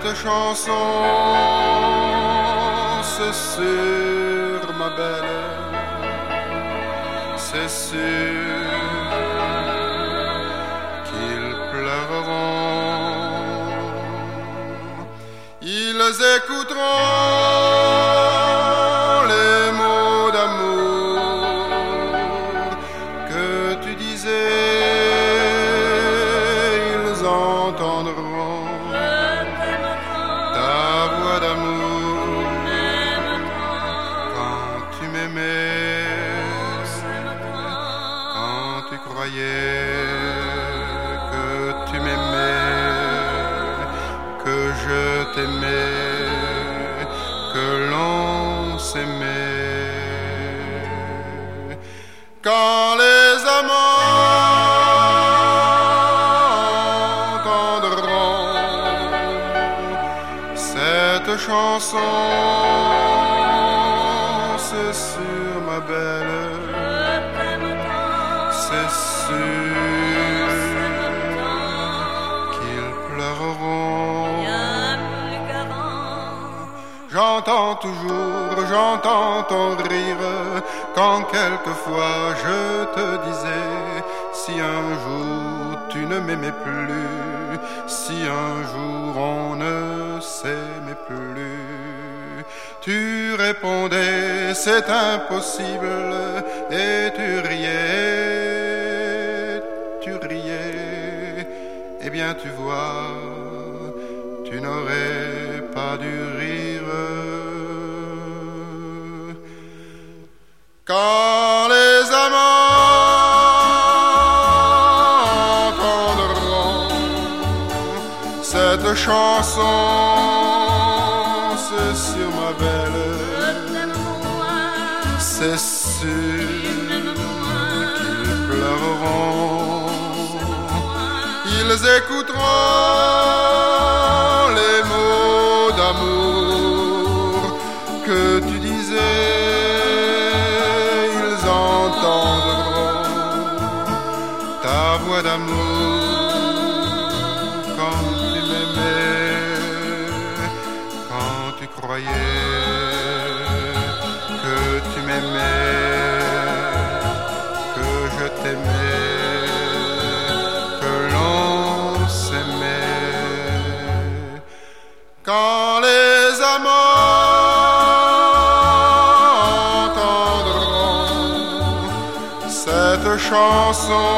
cette chanson, c'est sûr, ma belle, c'est sûr qu'ils pleureront. Ils écouteront les mots d'amour que tu disais, ils entendront ta voix d'amour quand tu m'aimais, quand tu croyais que tu m'aimais, que je t'aimais, que l'on s'aimait. Quand les amants entendront cette chanson, c'est sûr, ma belle, c'est sûr qu'ils pleureront. J'entends toujours, j'entends ton rire quand quelquefois je te disais, si un jour tu ne m'aimais plus, si un jour on ne s'aimait plus, tu répondais c'est impossible et tu riais, eh bien tu vois, tu n'aurais pas dû rire. Quand les amants entendront cette chanson, c'est sûr, ma belle, c'est sûr qu'ils pleureront. Ils écouteront les mots d'amour que tu disais, ils entendront ta voix d'amour quand tu m'aimais, quand tu croyais que tu m'aimais, que je t'aimais, que l'on s'aimait. Quand les amants entendront cette chanson,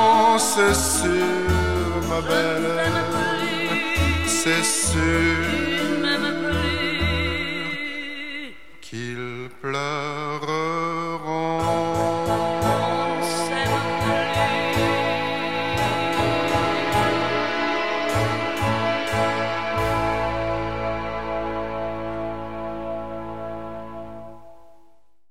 c'est sûr, ma belle, c'est sûr